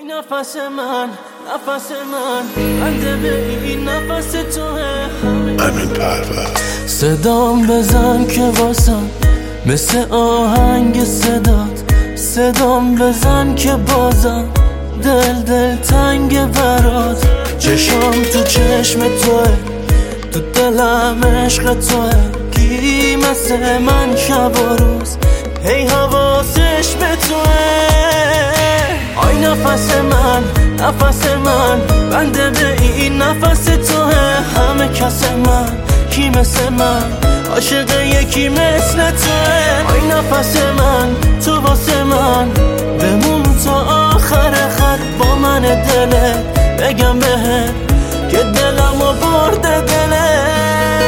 نفس من بنده به این نفس توه. امین پرور صدام بزن که واسم مثل آهنگ صدام بزن که بازم دل تنگ برات. چشم تو چشم توه، تو دلم عشق توه. کی مثل من شب و روز هی حواسش به توه. آی نفس من بنده به این نفس توه. همه کس من کی مثل من عاشق یکی مثل توه. آی نفس من تو واسه من بمون تا آخر خط با من دلت بگم بهت که دلمو برده دلت.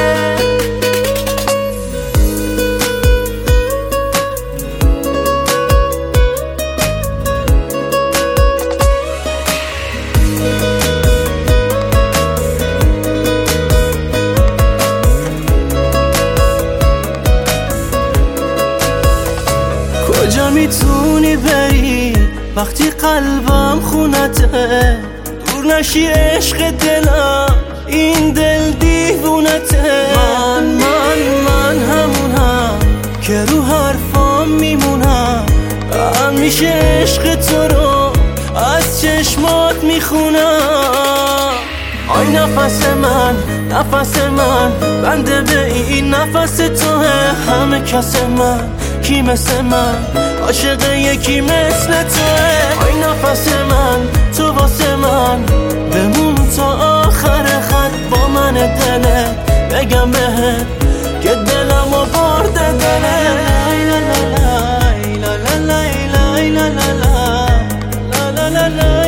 کجا میتونی بری وقتی قلبم خونته؟ دور نشی عشق دلم، این دل دیوونته. من همونم که رو حرفام میمونم. همیشه عشق تو رو از چشمات میخونم. آی نفس من بنده به این نفس توه. همه کس من کی مثل من عاشق یکی مثل توه. آی نفس من تو واسه من بمون تا آخر خط با من دلت بگم بهت که دلمو برده دلت. لا لا لا لا لا لا لا لا لا لا لا لا لا.